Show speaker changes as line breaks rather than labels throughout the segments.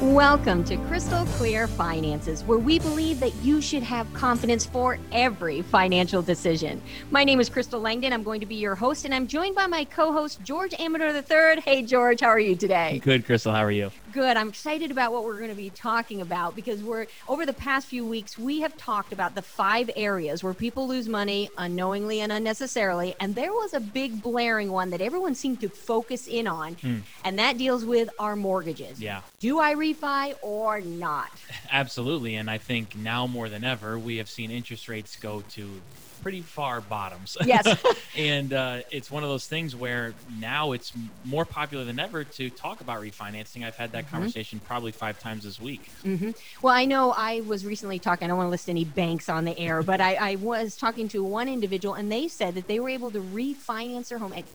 Welcome to Crystal Clear Finances, where we believe that you should have confidence for every financial decision. My name is Crystal Langdon. I'm going to be your host, and I'm joined by my co-host, George Amador III. Hey, George, how are you today?
Good, Crystal. How are you?
Good. I'm excited about what we're going to be talking about because over the past few weeks, we have talked about the 5 areas where people lose money unknowingly and unnecessarily. And there was a big blaring one that everyone seemed to focus in on, and that deals with our mortgages.
Yeah.
Do I refi or not?
Absolutely. And I think now more than ever, we have seen interest rates go to pretty far bottoms.
Yes.
And it's one of those things where now it's more popular than ever to talk about refinancing. I've had that conversation probably 5 times this week.
Well, I know I was recently talking, I don't want to list any banks on the air, but I was talking to one individual and they said that they were able to refinance their home at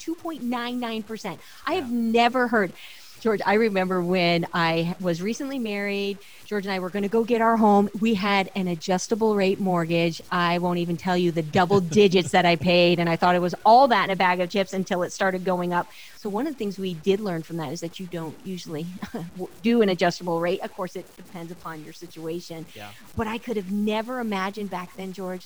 2.99%. I have never heard. George, I remember when I was recently married, George and I were going to go get our home. We had an adjustable rate mortgage. I won't even tell you the double digits that I paid. And I thought it was all that in a bag of chips until it started going up. So one of the things we did learn from that is that you don't usually do an adjustable rate. Of course, it depends upon your situation.
Yeah.
But I could have never imagined back then, George,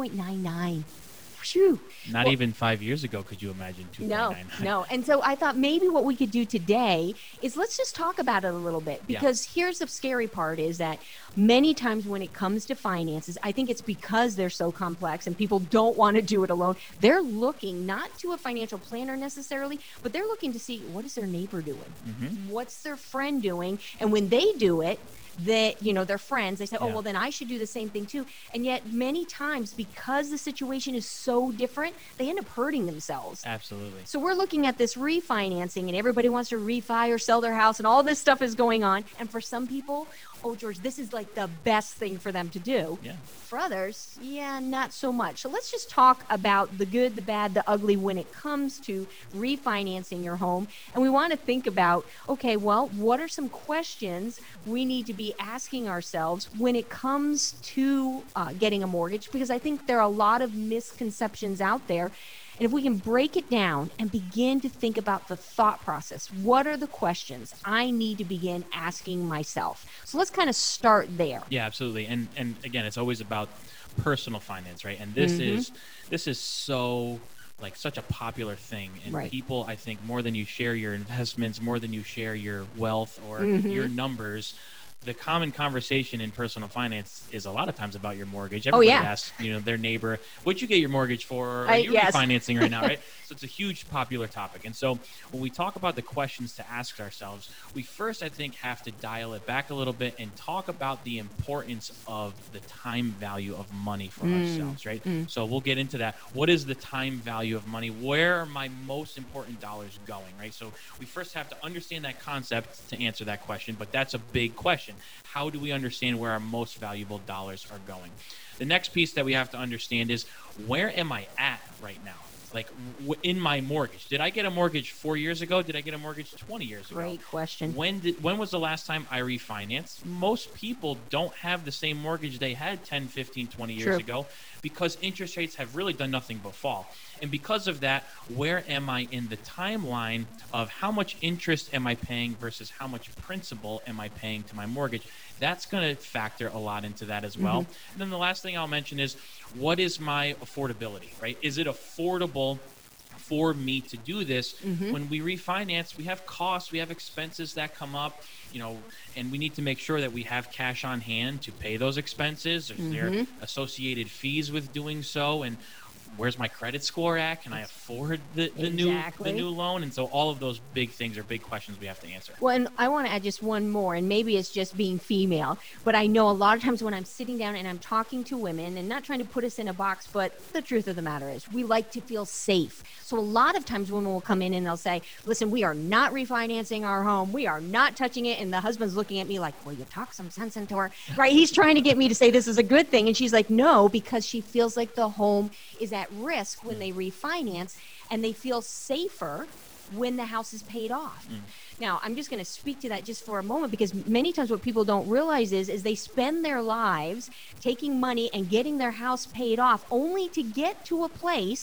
2.99. Phew.
Not even 5 years ago could you imagine 2.99.
No. And so I thought maybe what we could do today is let's just talk about it a little bit, because here's the scary part is that many times when it comes to finances, I think it's because they're so complex and people don't want to do it alone. They're looking not to a financial planner necessarily, but they're looking to see what is their neighbor doing? What's their friend doing? And when they do it, that, their friends, they say, oh, well, then I should do the same thing too. And yet many times, because the situation is so different, they end up hurting themselves.
Absolutely.
So we're looking at this refinancing and everybody wants to refi or sell their house and all this stuff is going on. And for some people, oh, George, this is like the best thing for them to do.
Yeah.
For others, not so much. So let's just talk about the good, the bad, the ugly when it comes to refinancing your home. And we want to think about, okay, well, what are some questions we need to be asking ourselves when it comes to getting a mortgage? Because I think there are a lot of misconceptions out there. And if we can break it down and begin to think about the thought process, what are the questions I need to begin asking myself? So let's kind of start there.
Yeah, absolutely. And again, it's always about personal finance, right? And this is so like such a popular thing. And people, I think, more than you share your investments, more than you share your wealth or your numbers, the common conversation in personal finance is a lot of times about your mortgage. Everybody asks, their neighbor, what'd you get your mortgage for? Or are you refinancing right now, right? So it's a huge popular topic. And so when we talk about the questions to ask ourselves, we first, I think, have to dial it back a little bit and talk about the importance of the time value of money for ourselves, right? So we'll get into that. What is the time value of money? Where are my most important dollars going, right? So we first have to understand that concept to answer that question, but that's a big question. How do we understand where our most valuable dollars are going? The next piece that we have to understand is, where am I at right now? Like in my mortgage. Did I get a mortgage 4 years ago? Did I get a mortgage 20 years ago?
Great question.
When was the last time I refinanced? Most people don't have the same mortgage they had 10, 15, 20 years ago, because interest rates have really done nothing but fall. And because of that, where am I in the timeline of how much interest am I paying versus how much principal am I paying to my mortgage? That's going to factor a lot into that as well. And then the last thing I'll mention is, what is my affordability, right? Is it affordable for me to do this? When we refinance, we have costs, we have expenses that come up, and we need to make sure that we have cash on hand to pay those expenses. Is there associated fees with doing so? And where's my credit score at? Can I afford the new loan? And so all of those big things are big questions we have to answer.
Well, and I want to add just one more, and maybe it's just being female, but I know a lot of times when I'm sitting down and I'm talking to women, and not trying to put us in a box, but the truth of the matter is we like to feel safe. So a lot of times women will come in and they'll say, listen, we are not refinancing our home. We are not touching it. And the husband's looking at me like, well, you talk some sense into her, right? He's trying to get me to say this is a good thing. And she's like, no, because she feels like the home is at risk when they refinance, and they feel safer when the house is paid off. Now, I'm just going to speak to that just for a moment, because many times what people don't realize is they spend their lives taking money and getting their house paid off only to get to a place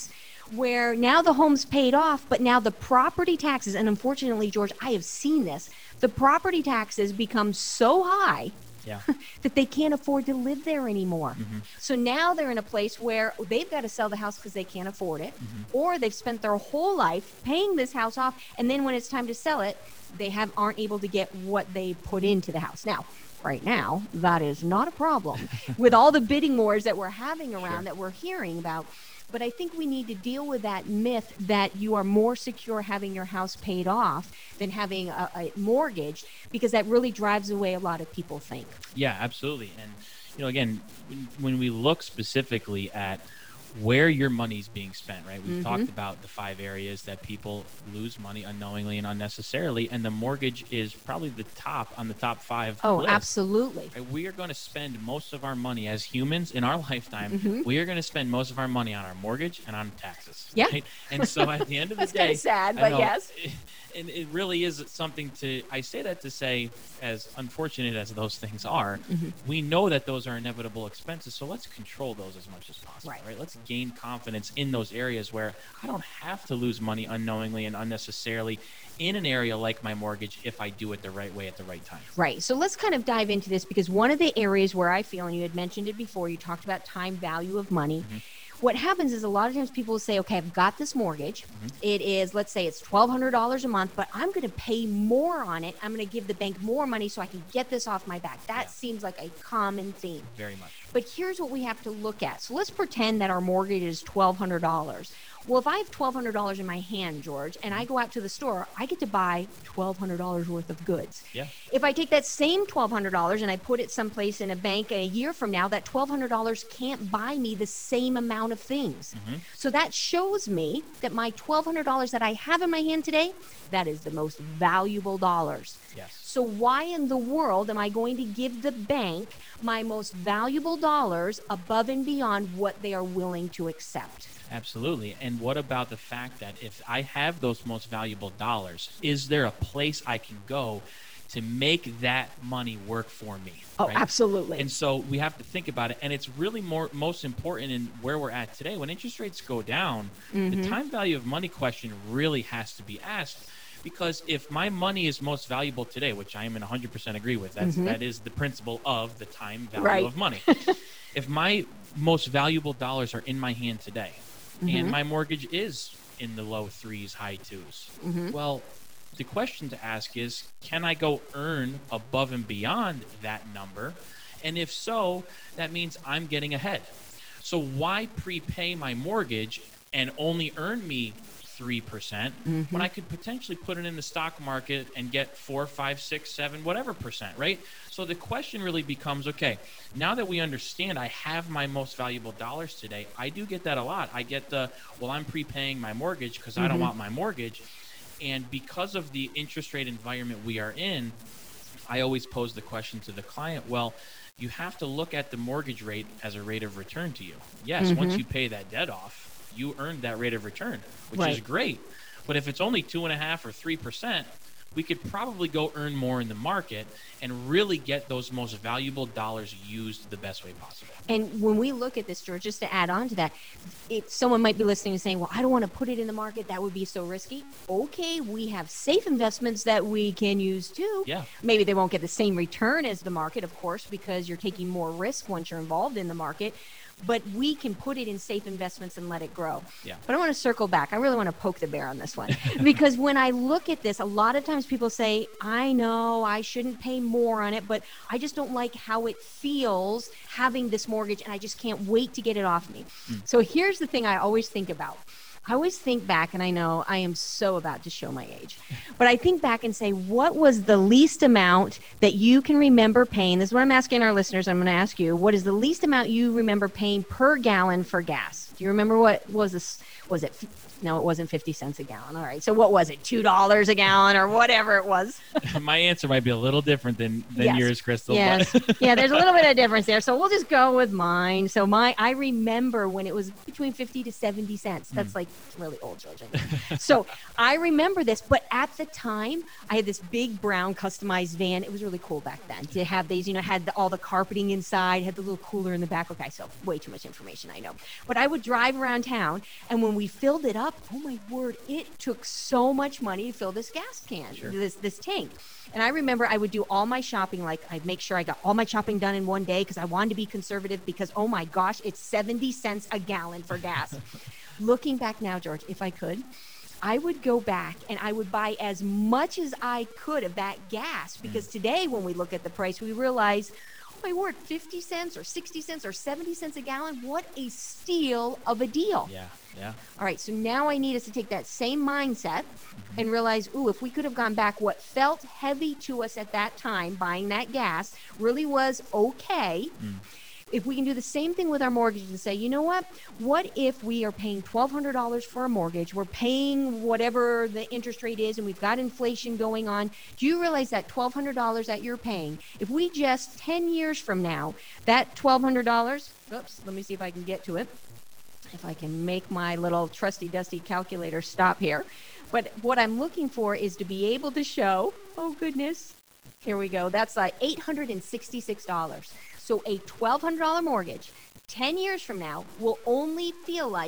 where now the home's paid off, but now the property taxes, and unfortunately, George, I have seen this, the property taxes become so high that they can't afford to live there anymore. So now they're in a place where they've got to sell the house because they can't afford it, or they've spent their whole life paying this house off, and then when it's time to sell it, they aren't able to get what they put into the house. Now, right now, that is not a problem with all the bidding wars that we're having around that we're hearing about. But I think we need to deal with that myth that you are more secure having your house paid off than having a mortgage, because that really drives away a lot of people think.
Yeah, absolutely. And, again, when we look specifically at where your money's being spent, right? We've talked about the 5 areas that people lose money unknowingly and unnecessarily, and the mortgage is probably the top on the top 5
Oh,
list.
Absolutely.
Right? We are going to spend most of our money as humans in our lifetime. We are going to spend most of our money on our mortgage and on taxes.
Yeah.
Right? And so at the end of the
That's
day,
kind of sad, but yes.
And it really is something I say that to say, as unfortunate as those things are, we know that those are inevitable expenses, so let's control those as much as possible, right? Let's gain confidence in those areas where I don't have to lose money unknowingly and unnecessarily in an area like my mortgage if I do it the right way at the right time. Right.
So let's kind of dive into this, because one of the areas where I feel, and you had mentioned it before, you talked about time value of money. What happens is a lot of times people will say, okay, I've got this mortgage. It is, let's say it's $1,200 a month, but I'm going to pay more on it. I'm going to give the bank more money so I can get this off my back. That seems like a common theme.
Very much.
But here's what we have to look at. So let's pretend that our mortgage is $1,200. Well, if I have $1,200 in my hand, George, and I go out to the store, I get to buy $1,200 worth of goods.
Yeah.
If I take that same $1,200 and I put it someplace in a bank a year from now, that $1,200 can't buy me the same amount of things. So that shows me that my $1,200 that I have in my hand today, that is the most valuable dollars.
Yes.
So why in the world am I going to give the bank my most valuable dollars above and beyond what they are willing to accept?
Absolutely. And what about the fact that if I have those most valuable dollars, is there a place I can go to make that money work for me?
Oh,
right?
Absolutely.
And so we have to think about it. And it's really most important in where we're at today. When interest rates go down, the time value of money question really has to be asked. Because if my money is most valuable today, which I am in 100% agree with, that is the principle of the time value of money. If my most valuable dollars are in my hand today, and my mortgage is in the low 3s, high 2s, well, the question to ask is, can I go earn above and beyond that number? And if so, that means I'm getting ahead. So why prepay my mortgage and only earn me 3% when I could potentially put it in the stock market and get 4, 5, 6, 7, whatever percent, right? So the question really becomes, okay, now that we understand I have my most valuable dollars today, I do get that a lot. I get I'm prepaying my mortgage because I don't want my mortgage. And because of the interest rate environment we are in, I always pose the question to the client, well, you have to look at the mortgage rate as a rate of return to you. Yes, once you pay that debt off, you earned that rate of return, which is great. But if it's only 2.5% or 3%, we could probably go earn more in the market and really get those most valuable dollars used the best way possible.
And when we look at this, George, just to add on to that, someone might be listening and saying, well, I don't want to put it in the market. That would be so risky. Okay, we have safe investments that we can use too.
Yeah.
Maybe they won't get the same return as the market, of course, because you're taking more risk once you're involved in the market. But we can put it in safe investments and let it grow.
Yeah.
But I want to circle back. I really want to poke the bear on this one. Because when I look at this, a lot of times people say, I know I shouldn't pay more on it, but I just don't like how it feels having this mortgage, and I just can't wait to get it off me. So here's the thing I always think about. I always think back, and I know I am so about to show my age, but I think back and say, what was the least amount that you can remember paying? This is what I'm asking our listeners. I'm going to ask you, what is the least amount you remember paying per gallon for gas? Do you remember what was this? Was it No, it wasn't 50 cents a gallon. All right. So what was it? $2 a gallon or whatever it was?
My answer might be a little different than yours, Crystal.
Yes. Yeah, there's a little bit of difference there. So we'll just go with mine. So I remember when it was between 50 to 70 cents. That's like really old, George. So I remember this, but at the time I had this big brown customized van. It was really cool back then to have these, had all the carpeting inside, had the little cooler in the back. Okay, so way too much information, I know. But I would drive around town, and when we filled it up, oh my word, it took so much money to fill this gas can, this tank. And I remember I would do all my shopping, like I'd make sure I got all my shopping done in one day because I wanted to be conservative because, oh my gosh, it's 70 cents a gallon for gas. Looking back now, George, if I could, I would go back and I would buy as much as I could of that gas because today when we look at the price, we realize, oh my word, 50 cents or 60 cents or 70 cents a gallon. What a steal of a deal.
Yeah.
All right, so now I need us to take that same mindset and realize, if we could have gone back, what felt heavy to us at that time, buying that gas, really was okay. If we can do the same thing with our mortgage and say, you know what if we are paying $1,200 for a mortgage, we're paying whatever the interest rate is, and we've got inflation going on. Do you realize that $1,200 that you're paying, if we just 10 years from now, that $1,200, let me see if I can get to it. If I can make my little trusty dusty calculator stop here. But what I'm looking for is to be able to show, oh goodness, here we go. That's like $866. So a $1,200 mortgage 10 years from now will only feel like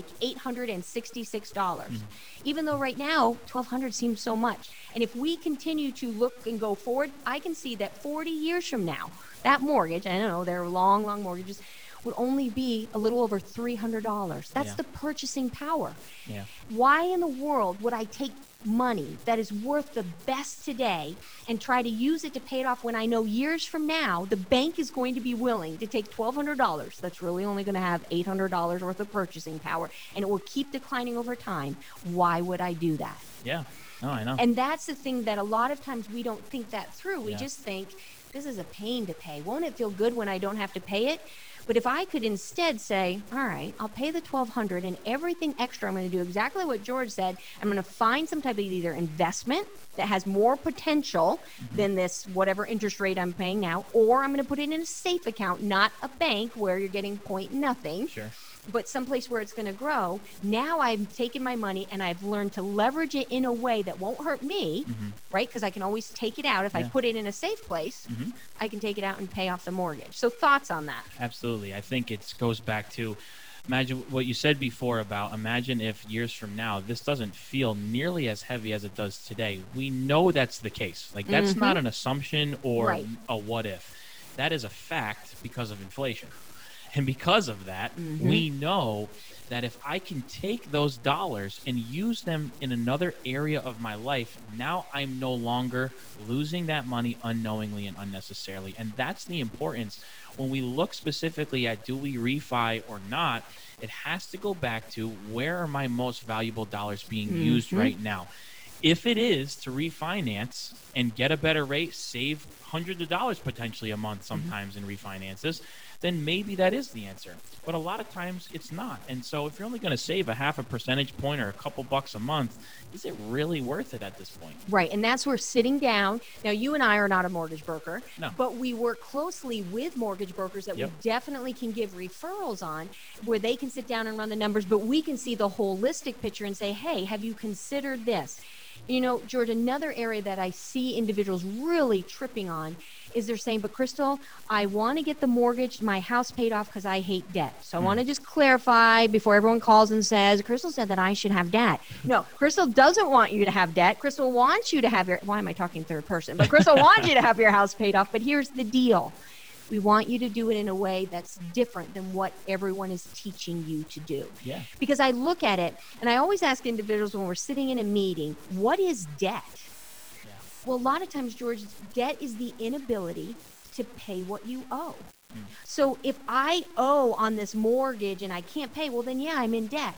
$866. Even though right now, $1,200 seems so much. And if we continue to look and go forward, I can see that 40 years from now, that mortgage, I know they're long, long mortgages, would only be a little over $300. That's the purchasing power.
Yeah.
Why in the world would I take money that is worth the best today and try to use it to pay it off when I know years from now the bank is going to be willing to take $1,200 that's really only going to have $800 worth of purchasing power, and it will keep declining over time? Why would I do that?
Yeah. No, I know.
And that's the thing that a lot of times we don't think that through. We just think, this is a pain to pay. Won't it feel good when I don't have to pay it? But if I could instead say, all right, I'll pay the $1,200 and everything extra, I'm going to do exactly what George said. I'm going to find some type of either investment that has more potential than this whatever interest rate I'm paying now, or I'm going to put it in a safe account, not a bank where you're getting point nothing.
Sure.
But someplace where it's going to grow. Now I've taken my money and I've learned to leverage it in a way that won't hurt me, right? Because I can always take it out. If I put it in a safe place, I can take it out and pay off the mortgage. So thoughts on that?
Absolutely. I think it goes back to imagine what you said before about imagine if years from now this doesn't feel nearly as heavy as it does today. We know that's the case. Like that's not an assumption or a what if. That is a fact because of inflation. And because of that, we know that if I can take those dollars and use them in another area of my life, now I'm no longer losing that money unknowingly and unnecessarily. And that's the importance. When we look specifically at do we refi or not, it has to go back to where are my most valuable dollars being used right now. If it is to refinance and get a better rate, save hundreds of dollars potentially a month sometimes in refinances, then maybe that is the answer. But a lot of times it's not. And so if you're only going to save a half a percentage point or a couple bucks a month, is it really worth it at this point?
Right. And that's where sitting down. Now, you and I are not a mortgage broker,
no,
but we work closely with mortgage brokers that we definitely can give referrals on where they can sit down and run the numbers, but we can see the holistic picture and say, hey, have you considered this? You know, George, another area that I see individuals really tripping on is they're saying, but Crystal, I want to get the mortgage, my house paid off because I hate debt. So I want to just clarify before everyone calls and says, Crystal said that I should have debt. No, Crystal doesn't want you to have debt. Crystal wants you to have why am I talking third person? But Crystal wants you to have your house paid off. But here's the deal. We want you to do it in a way that's different than what everyone is teaching you to do.
Yeah.
Because I look at it, and I always ask individuals when we're sitting in a meeting, what is debt? Yeah. Well, a lot of times, George, debt is the inability to pay what you owe. So if I owe on this mortgage and I can't pay, well, then, yeah, I'm in debt.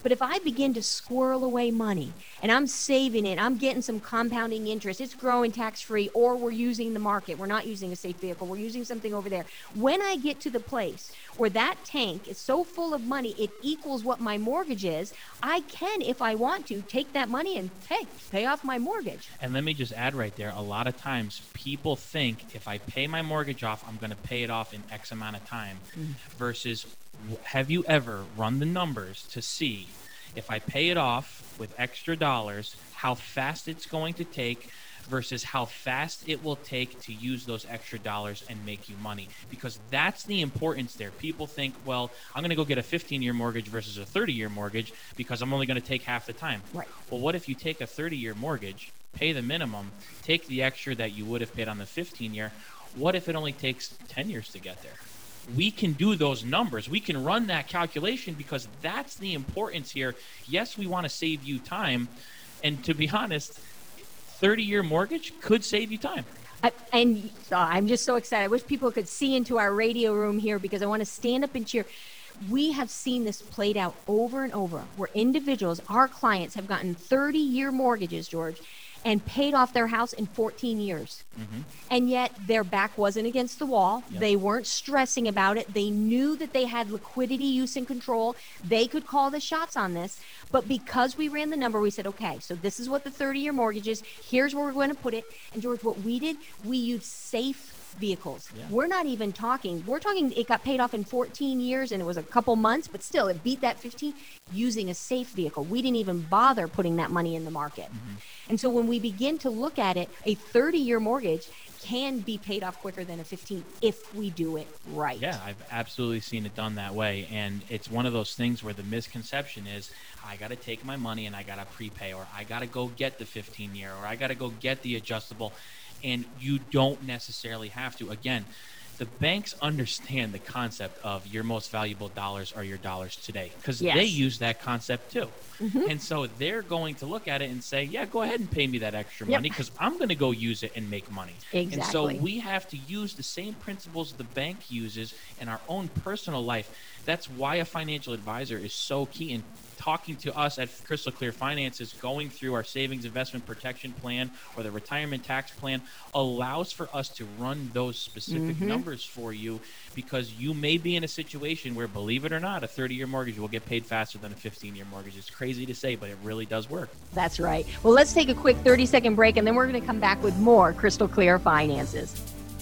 But if I begin to squirrel away money and I'm saving it, I'm getting some compounding interest, it's growing tax-free, or we're using the market, we're not using a safe vehicle, we're using something over there. When I get to the place where that tank is so full of money, it equals what my mortgage is, I can, if I want to, take that money and pay off my mortgage.
And let me just add right there, a lot of times people think if I pay my mortgage off, I'm going to pay it off in X amount of time, versus have you ever run the numbers to see if I pay it off with extra dollars, how fast it's going to take versus how fast it will take to use those extra dollars and make you money? Because that's the importance there. People think, well, I'm going to go get a 15-year mortgage versus a 30-year mortgage because I'm only going to take half the time.
Right.
Well, what if you take a 30-year mortgage, pay the minimum, take the extra that you would have paid on the 15-year? What if it only takes 10 years to get there? We can do those numbers. We can run that calculation because that's the importance here. Yes, we want to save you time. And to be honest, 30-year mortgage could save you time.
And I'm just so excited. I wish people could see into our radio room here because I want to stand up and cheer. We have seen this played out over and over where individuals, our clients, have gotten 30-year mortgages, George, and paid off their house in 14 years. And yet their back wasn't against the wall. Yep. They weren't stressing about it. They knew that they had liquidity, use, and control. They could call the shots on this. But because we ran the number, we said, okay, so this is what the 30-year mortgage is. Here's where we're going to put it. And George, what we did, we used safe vehicles. Yeah. We're not even talking, it got paid off in 14 years and it was a couple months, but still it beat that 15 using a safe vehicle. We didn't even bother putting that money in the market. And so when we begin to look at it, a 30-year mortgage can be paid off quicker than a 15 if we do it right.
Yeah, I've absolutely seen it done that way. And it's one of those things where the misconception is, I got to take my money and I got to prepay, or I got to go get the 15-year, or I got to go get the adjustable. And you don't necessarily have to. Again, the banks understand the concept of your most valuable dollars are your dollars today, because they use that concept too. And so they're going to look at it and say, yeah, go ahead and pay me that extra money because I'm going to go use it and make money.
Exactly.
And so we have to use the same principles the bank uses in our own personal life. That's why a financial advisor is so key in talking to us at Crystal Clear Finances. Going through our savings investment protection plan or the retirement tax plan allows for us to run those specific numbers for you, because you may be in a situation where, believe it or not, a 30-year mortgage will get paid faster than a 15-year mortgage. It's crazy to say, but it really does work.
That's right. Well, let's take a quick 30-second break, and then we're going to come back with more Crystal Clear Finances.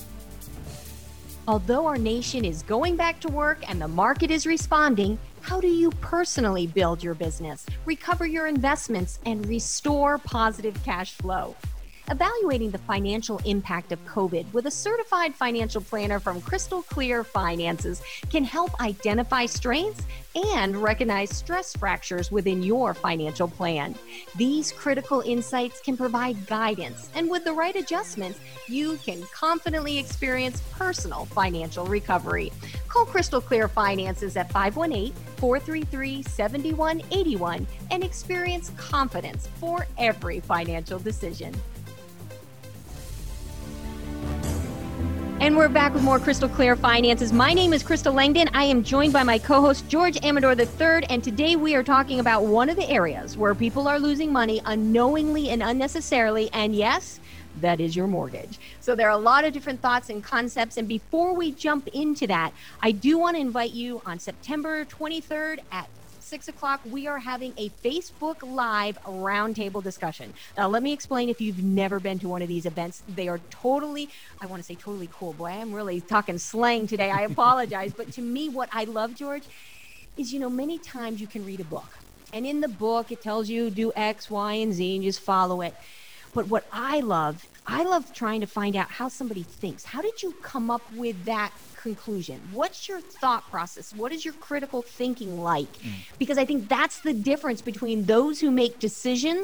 Although our nation is going back to work and the market is responding, how do you personally build your business, recover your investments, and restore positive cash flow? Evaluating the financial impact of COVID with a certified financial planner from Crystal Clear Finances can help identify strengths and recognize stress fractures within your financial plan. These critical insights can provide guidance, and with the right adjustments, you can confidently experience personal financial recovery. Call Crystal Clear Finances at 518-433-7181 and experience confidence for every financial decision. And we're back with more Crystal Clear Finances. My name is Crystal Langdon. I am joined by my co-host, George Amador III, and today we are talking about one of the areas where people are losing money unknowingly and unnecessarily, and yes, that is your mortgage. So there are a lot of different thoughts and concepts, and before we jump into that, I do want to invite you on September 23rd at 6 o'clock, we are having a Facebook Live roundtable discussion. Now, let me explain if you've never been to one of these events. They are totally, I want to say totally cool. Boy, I'm really talking slang today. I apologize. But to me, what I love, George, is, many times you can read a book. And in the book, it tells you do X, Y, and Z, and just follow it. But what I love trying to find out how somebody thinks. How did you come up with that conclusion? What's your thought process? What is your critical thinking like? Because I think that's the difference between those who make decisions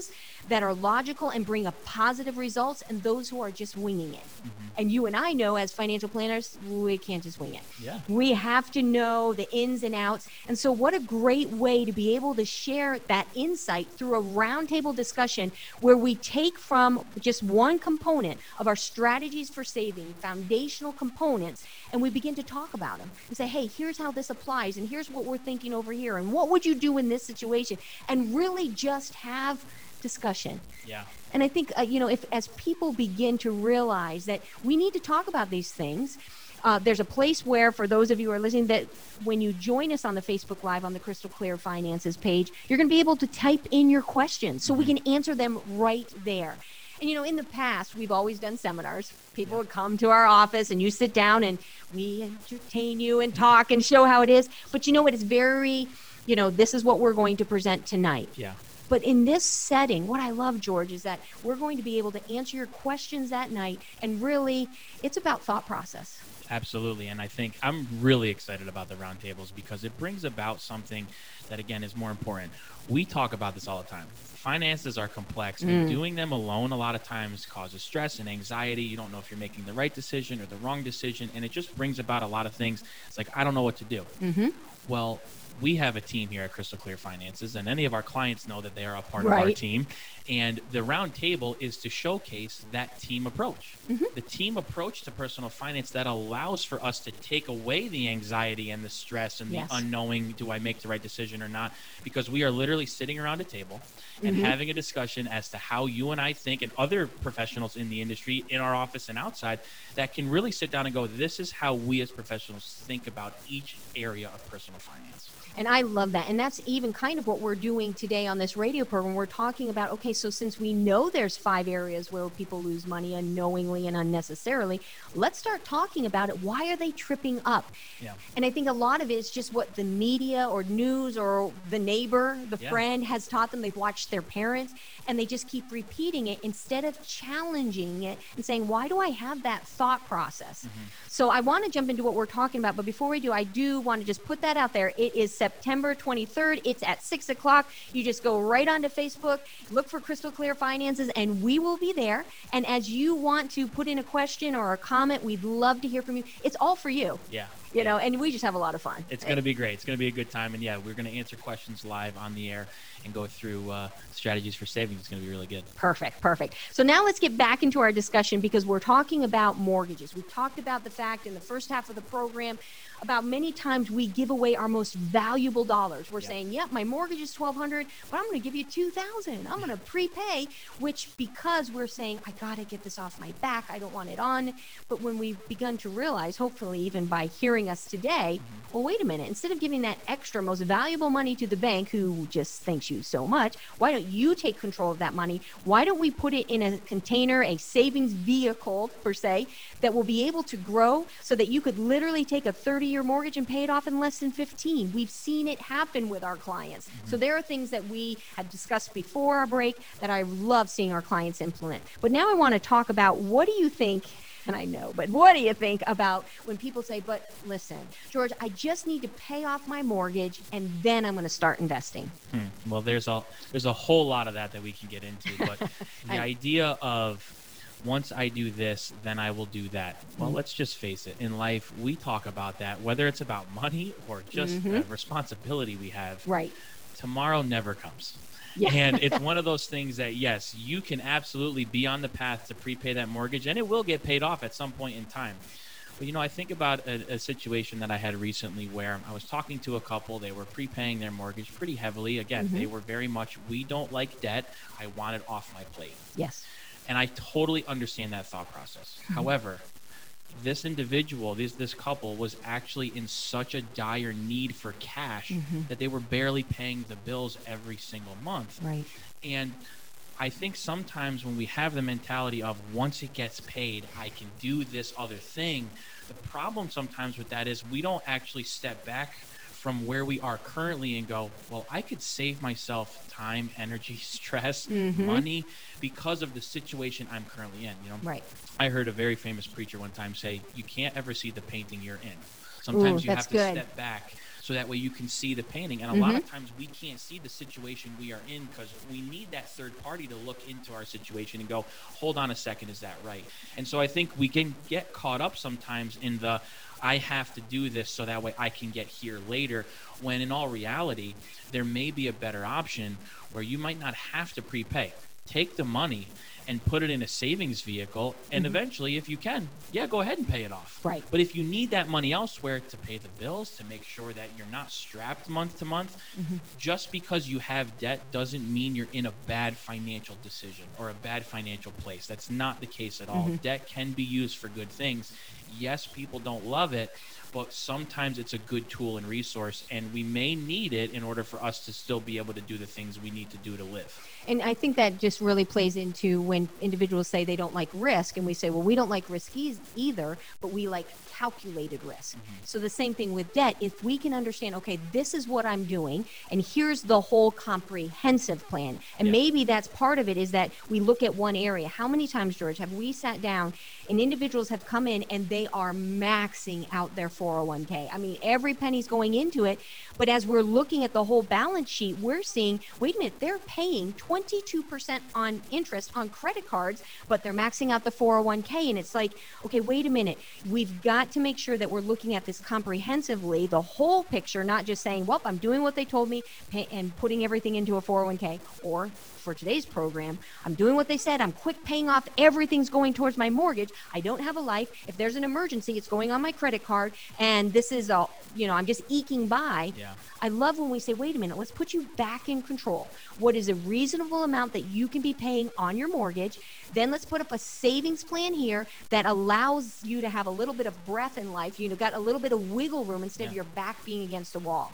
that are logical and bring a positive results, and those who are just winging it. And you and I know as financial planners, we can't just wing it.
Yeah.
We have to know the ins and outs. And so what a great way to be able to share that insight through a roundtable discussion where we take from just one component of our strategies for saving, foundational components, and we begin to talk about them and say, hey, here's how this applies, and here's what we're thinking over here, and what would you do in this situation? And really just have discussion.
Yeah.
And I think, if as people begin to realize that we need to talk about these things, there's a place where, for those of you who are listening, that when you join us on the Facebook Live on the Crystal Clear Finances page, you're going to be able to type in your questions so we can answer them right there. And, in the past, we've always done seminars. People would come to our office and you sit down and we entertain you and talk and show how it is. But you know what? It's very, this is what we're going to present tonight.
Yeah.
But in this setting, what I love, George, is that we're going to be able to answer your questions that night. And really, it's about thought process.
Absolutely. And I think I'm really excited about the roundtables because it brings about something that, again, is more important. We talk about this all the time. Finances are complex, and doing them alone a lot of times causes stress and anxiety. You don't know if you're making the right decision or the wrong decision, and it just brings about a lot of things. It's like, I don't know what to do. Well, we have a team here at Crystal Clear Finances, and any of our clients know that they are a part of our team. And the round table is to showcase that team approach, the team approach to personal finance that allows for us to take away the anxiety and the stress and the unknowing, do I make the right decision or not? Because we are literally sitting around a table and having a discussion as to how you and I think, and other professionals in the industry, in our office and outside, that can really sit down and go, this is how we as professionals think about each area of personal finance.
And I love that. And that's even kind of what we're doing today on this radio program. We're talking about, okay, so since we know there's 5 areas where people lose money unknowingly and unnecessarily, let's start talking about it. Why are they tripping up?
Yeah.
And I think a lot of it is just what the media or news or the neighbor, the friend has taught them. They've watched their parents, and they just keep repeating it instead of challenging it and saying, why do I have that thought process? So I want to jump into what we're talking about. But before we do, I do want to just put that out there. It is September 23rd. It's at 6 o'clock. You just go right onto Facebook, look for Crystal Clear Finances, and we will be there. And as you want to put in a question or a comment, we'd love to hear from you. It's all for you.
Yeah.
And we just have a lot of fun.
It's going to be great. It's going to be a good time. And we're going to answer questions live on the air and go through strategies for savings. It's going to be really good.
Perfect. So now let's get back into our discussion because we're talking about mortgages. We've talked about the fact in the first half of the program about many times we give away our most valuable dollars. We're saying, my mortgage is $1,200, but I'm going to give you $2,000. I'm going to prepay, which because we're saying, I got to get this off my back. I don't want it on. But when we've begun to realize, hopefully even by hearing us today, well, wait a minute. Instead of giving that extra most valuable money to the bank who just thanks you so much, why don't you take control of that money? Why don't we put it in a container, a savings vehicle per se, that will be able to grow so that you could literally take a 30-year mortgage and pay it off in less than 15. We've seen it happen with our clients. So there are things that we had discussed before our break that I love seeing our clients implement. But now I want to talk about what do you think, and I know, but what do you think about when people say, but listen, George, I just need to pay off my mortgage and then I'm going to start investing.
Well, there's a whole lot of that we can get into, but the idea of once I do this, then I will do that. Well, let's just face it. In life, we talk about that, whether it's about money or just the responsibility we have.
Right.
Tomorrow never comes.
Yeah.
And it's one of those things that, yes, you can absolutely be on the path to prepay that mortgage, and it will get paid off at some point in time. But, I think about a situation that I had recently where I was talking to a couple. They were prepaying their mortgage pretty heavily. Again, they were very much, we don't like debt. I want it off my plate.
Yes.
And I totally understand that thought process. However, this individual, this couple, was actually in such a dire need for cash that they were barely paying the bills every single month.
Right.
And I think sometimes when we have the mentality of once it gets paid, I can do this other thing, the problem sometimes with that is we don't actually step back from where we are currently and go, well, I could save myself time, energy, stress, money because of the situation I'm currently in.
Right.
I heard a very famous preacher one time say, you can't ever see the painting you're in. Sometimes you have to step back so that way you can see the painting. And a lot of times we can't see the situation we are in because we need that third party to look into our situation and go, hold on a second, is that right? And so I think we can get caught up sometimes in the, I have to do this so that way I can get here later, when in all reality, there may be a better option where you might not have to prepay. Take the money and put it in a savings vehicle, and eventually, if you can, go ahead and pay it off.
Right.
But if you need that money elsewhere to pay the bills, to make sure that you're not strapped month to month, just because you have debt doesn't mean you're in a bad financial decision or a bad financial place. That's not the case at all. Debt can be used for good things. Yes, people don't love it, but sometimes it's a good tool and resource, and we may need it in order for us to still be able to do the things we need to do to live.
And I think that just really plays into when individuals say they don't like risk, and we say, well, we don't like risk either, but we like calculated risk. So the same thing with debt. If we can understand, okay, this is what I'm doing, and here's the whole comprehensive plan. And maybe that's part of it, is that we look at one area. How many times, George, have we sat down and individuals have come in and they are maxing out their 401k? I mean, every penny's going into it. But as we're looking at the whole balance sheet, we're seeing, wait a minute, they're paying 22% on interest on credit cards, but they're maxing out the 401k. And it's like, okay, wait a minute. We've got to make sure that we're looking at this comprehensively, the whole picture, not just saying, well, I'm doing what they told me and putting everything into a 401k, or for today's program, I'm doing what they said. I'm quick paying off. Everything's going towards my mortgage. I don't have a life. If there's an emergency, it's going on my credit card. And this is all, I'm just eking by.
Yeah.
I love when we say, wait a minute, let's put you back in control. What is a reasonable amount that you can be paying on your mortgage? Then let's put up a savings plan here that allows you to have a little bit of breath in life. Got a little bit of wiggle room instead of your back being against the wall.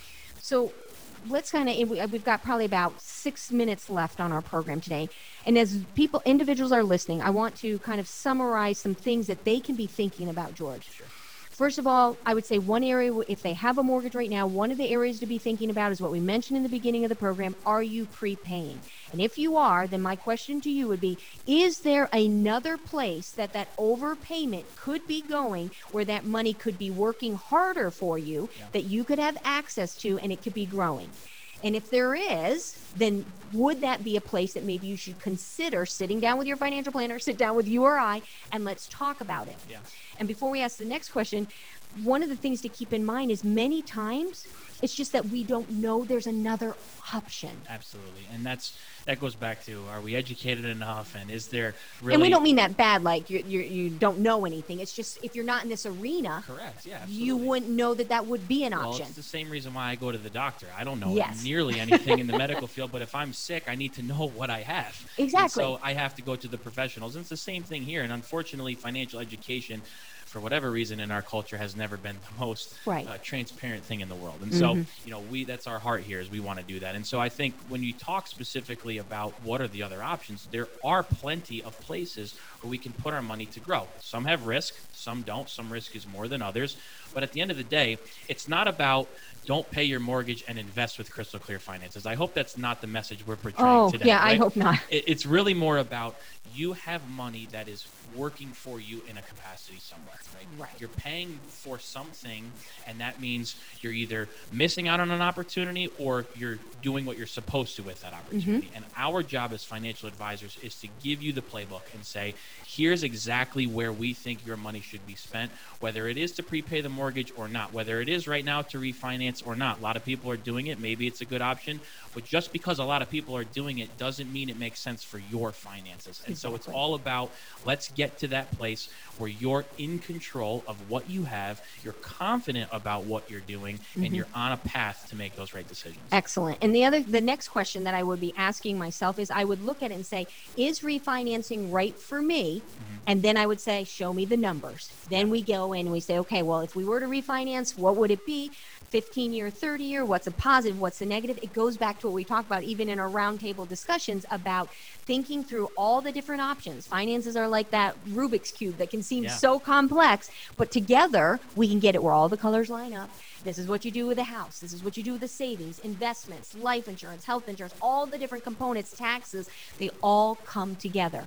So let's we've got probably about 6 minutes left on our program today. And as individuals are listening, I want to kind of summarize some things that they can be thinking about, George.
Sure.
First of all, I would say one area, if they have a mortgage right now, one of the areas to be thinking about is what we mentioned in the beginning of the program. Are you prepaying? And if you are, then my question to you would be, is there another place that overpayment could be going, where that money could be working harder for you, that you could have access to, and it could be growing? And if there is, then would that be a place that maybe you should consider sitting down with your financial planner, sit down with you or I, and let's talk about it?
Yeah.
And before we ask the next question, one of the things to keep in mind is many times it's just that we don't know there's another option.
Absolutely. And that goes back to, are we educated enough, and is there really...
And we don't mean that bad, like you don't know anything. It's just, if you're not in this arena,
correct, yeah,
you wouldn't know that would be an option.
Well, it's the same reason why I go to the doctor. I don't know nearly anything in the medical field, but if I'm sick, I need to know what I have.
Exactly.
And so I have to go to the professionals. And it's the same thing here. And unfortunately, financial education, for whatever reason in our culture, has never been the most transparent thing in the world. And so, that's our heart here, is we want to do that. And so I think when you talk specifically about what are the other options, there are plenty of places where we can put our money to grow. Some have risk, some don't. Some risk is more than others. But at the end of the day, it's not about don't pay your mortgage and invest with Crystal Clear Finances. I hope that's not the message we're portraying today.
Yeah, right? I hope not.
It's really more about, you have money that is working for you in a capacity somewhere, right? You're paying for something, and that means you're either missing out on an opportunity or you're doing what you're supposed to with that opportunity. And our job as financial advisors is to give you the playbook and say, here's exactly where we think your money should be spent, whether it is to prepay the mortgage or not, whether it is right now to refinance or not. A lot of people are doing it. Maybe it's a good option, but just because a lot of people are doing it doesn't mean it makes sense for your finances. And so it's all about, let's get to that place where you're in control of what you have, you're confident about what you're doing, and you're on a path to make those right decisions.
Excellent. And the next question that I would be asking myself is, I would look at it and say, is refinancing right for me? And then I would say, show me the numbers. Then we go in and we say, okay, well, if we were to refinance, what would it be? 15-year, 30-year, what's a positive, what's a negative? It goes back to what we talked about even in our roundtable discussions about thinking through all the different options. Finances are like that Rubik's Cube that can seem so complex, but together we can get it where all the colors line up. This is what you do with a house. This is what you do with the savings, investments, life insurance, health insurance, all the different components, taxes, they all come together.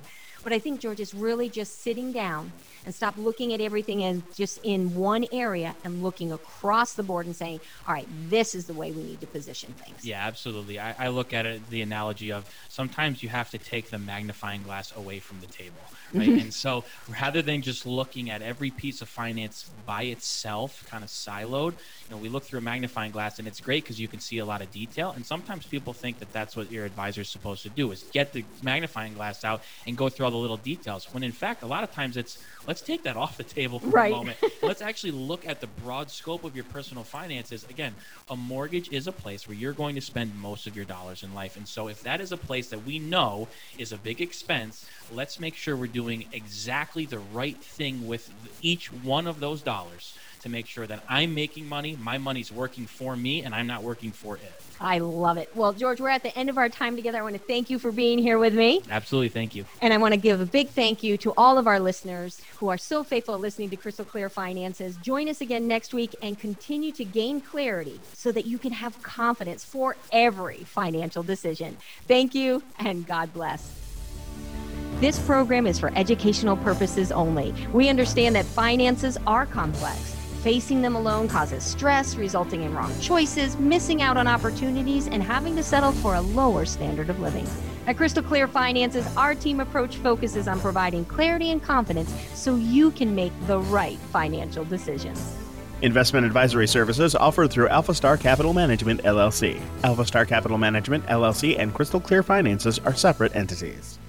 But I think, George, is really just sitting down and stop looking at everything as just in one area and looking across the board and saying, all right, this is the way we need to position things.
Yeah, absolutely. I look at it, the analogy of sometimes you have to take the magnifying glass away from the table, right? And so rather than just looking at every piece of finance by itself, kind of siloed, we look through a magnifying glass, and it's great because you can see a lot of detail. And sometimes people think that that's what your advisor is supposed to do, is get the magnifying glass out and go through all the little details. When in fact, a lot of times it's, let's take that off the table for a moment. Let's actually look at the broad scope of your personal finances. Again, a mortgage is a place where you're going to spend most of your dollars in life. And so if that is a place that we know is a big expense, let's make sure we're doing exactly the right thing with each one of those dollars to make sure that I'm making money, my money's working for me, and I'm not working for it.
I love it. Well, George, we're at the end of our time together. I want to thank you for being here with me.
Absolutely. Thank you.
And I want to give a big thank you to all of our listeners who are so faithful at listening to Crystal Clear Finances. Join us again next week and continue to gain clarity so that you can have confidence for every financial decision. Thank you, and God bless. This program is for educational purposes only. We understand that finances are complex. Facing them alone causes stress, resulting in wrong choices, missing out on opportunities, and having to settle for a lower standard of living. At Crystal Clear Finances, our team approach focuses on providing clarity and confidence so you can make the right financial decisions.
Investment advisory services offered through Alpha Star Capital Management, LLC. Alpha Star Capital Management, LLC and Crystal Clear Finances are separate entities.